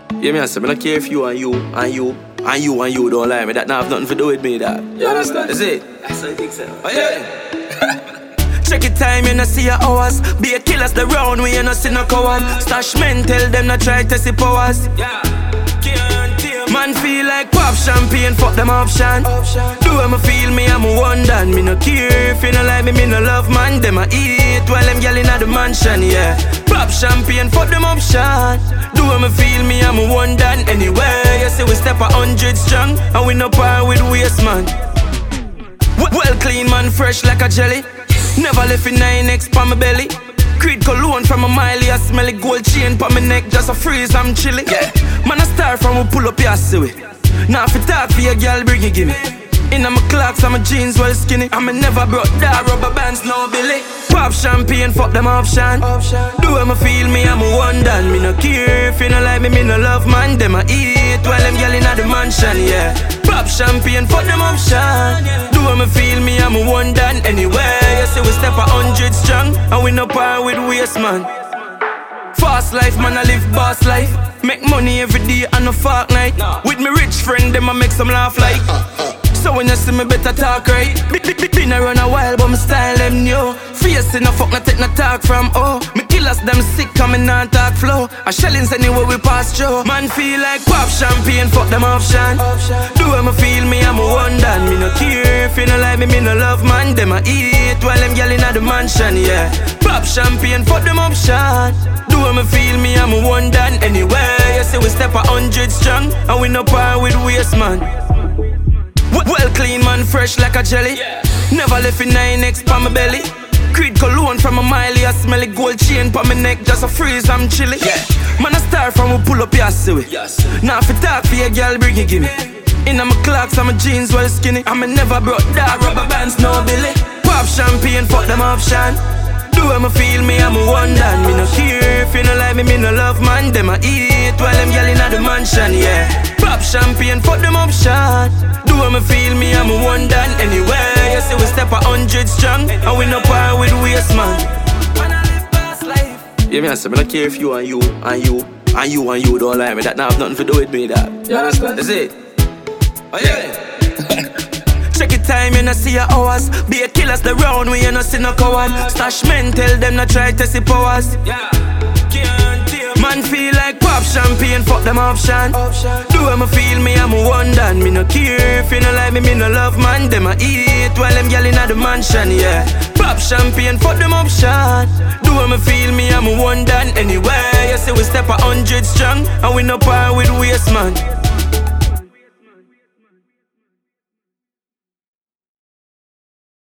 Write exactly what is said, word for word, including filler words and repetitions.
Yeah, me I say, me not care if you and you and you and you and you don't like me. That not have nothing to do with me, that. You understand? Is it? That's what I think so. Oh yeah. Check it time, you no see your hours. Be a killers the round, we you no see no coward. Stash men, tell them not try to see powers. Yeah. Man feel like pop champagne, fuck them option. Do them feel me, I'm a one done. Me no care if you no like me, me no love man. Them a eat while them gyal inna the mansion, yeah. Pop champagne, fuck them option. Do them feel me, I'm a one done. Anyway, you see we step a hundred strong, and we no par with waste man. Well clean man, fresh like a jelly. Never left in nine X pa my belly. Creed cologne from a mile, I smell it. Gold chain pa my neck, just a freeze, I'm chilly. Yeah. Man a star from we pull up your see. Now if you talk for your girl, bring it, give me. Inna my clocks, and my jeans well skinny. And me never brought that rubber bands, no Billy. Pop champagne, fuck them option. Do them feel me, I'm a one done. Me no care if you no like me, me no love man. Them a eat while them gyal inna the mansion, yeah. Pop champagne, fuck them option. Do them feel me, I'm a one done. Anyway, you see we step a hundred strong, and we no par with waste man. Fast life, man, I live boss life. Make money every day and no fuck night. With me rich friend, them I make some laugh like. So when you see me, better talk right. Been around a while, but my style them new. Face in a fuck, not take no talk from oh. Me killers them sick, coming on talk flow. A shellings anywhere we pass through. Man feel like pop champagne, fuck them option. Do them feel me, I'm a one done. Me no care if you no like me, me no love man. Them I eat while them gyal inna the mansion, yeah. Pop champagne, fuck them option. Do them feel me, I'm a one done. Anyway, you see we step a hundred strong, and we no par with waste man. Well clean man, fresh like a jelly. Never left in nine X pa my belly. Creed cologne from a mile, I smell it. Gold chain pa my neck, just a freeze, I'm chilly. Man a star from we pull up your see. Now if you talk for your girl, bring it, give me. Inna my clocks, and my jeans well skinny. And me never brought that rubber bands, no Billy. Pop champagne, fuck them option. Do them feel me, I'm a one done. Me no care if you no like me, me no love man. Them a eat while them gyal inna the mansion, yeah. Pop champagne, fuck them option. Do them feel me, I'm a one done. Anyway, you see we step a hundred strong, and we no par with waste man. Yeah, me I say, me no care if you and you and you and you and you don't like me. That not have nothing to do with me, that. You understand? Is it? Oh yeah. Check it time, you no see your hours. Be a killers the round, we you no see no coward. Stash men, tell them not try to see powers. Yeah. Man feel like pop champagne, fuck them option. Do them feel me, I'm a one done. Me no care if you no like me, me no love man. Them a eat while them gyal inna the mansion, yeah. Pop champagne, fuck them option. Do them feel me, I'm a one done. Anyway, you see we step a hundred strong, and we no par with waste man.